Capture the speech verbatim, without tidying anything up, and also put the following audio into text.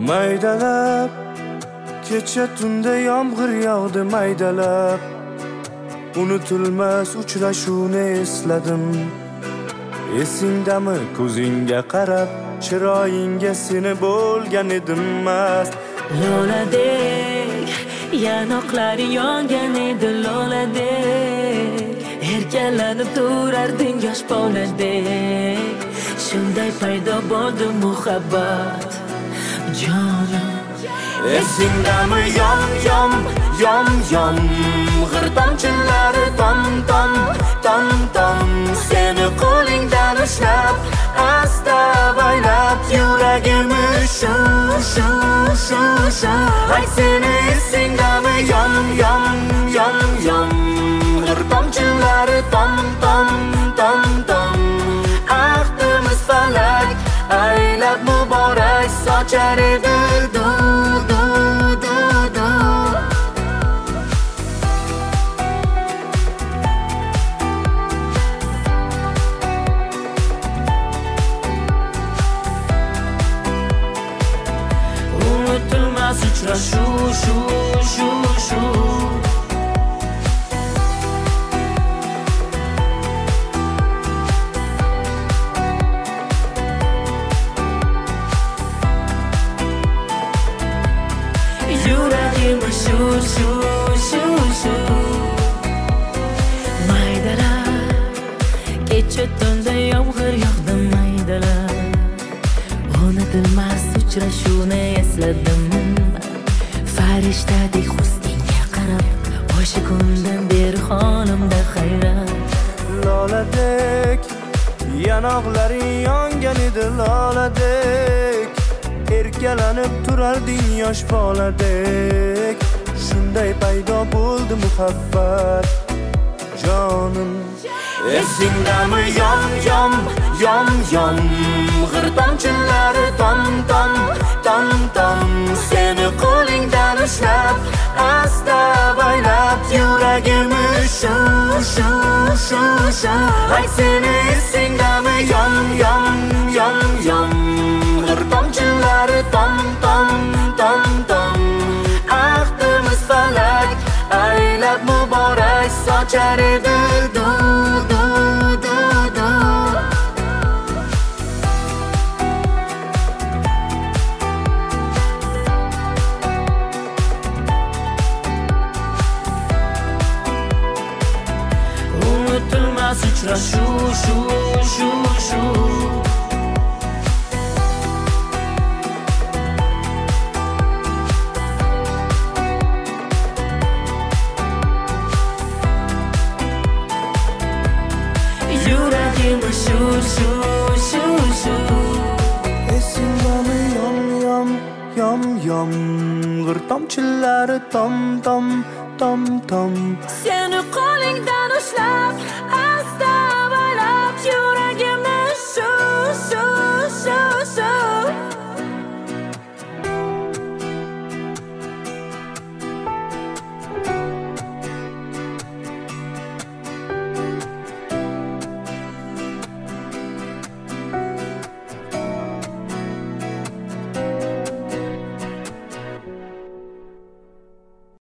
Maydalab kecha tunda yomg'ir yog'di maydalab unutilmas uchrashuvni esladim esingdami ko'zingga qarab chiroyingga seni bo'lgan edim mast Loladek yanoqlari yongan edi loladek erkalanib turarding yosh boladek shunday paydo bo'ldi muhabbat jonim Esingdami yom yom yom yom g'ir tomchilari tom tom tom tom seni qo'lingdan ushlab asta baylab yuragimni shu shu shu shu ay seni esingdami yom yom yom yom g'ir tomchilari tom tom tom tom ahdimiz falak aylab muborak sochar edi du du du du unutilmas uchrashuv shu shu shu Yuragimni shu shu shu shu Maydalar kecha tunda yomg'ir yog'di maydalar unutilmas uchrashuvni esladim farishtadek husningga qarab o'sha kundan beri holimda hayrat Loladek yanoqlaring yongan edi loladek erkalanib turarding yosh boladek shunday paydo bo'ldi muhabbat jonim esingdami yom yom yom yom g'ir tomchilari tom tom tom tom seni qo'lingdan ushlab asta baylab yuragimni shu shu shu shu ay seni esingdami yom yom yom yom g'ir tomchilari tom tom tom tom ahdimiz falak aylab muborak sochar edi du du du du unutilmas uchrashuv shu shu shu Yuragimni shu shu shu shu esingdami yom yom yom yom g'ir tomchilari tom tom tom tom seni qo'lingdan ushlab asta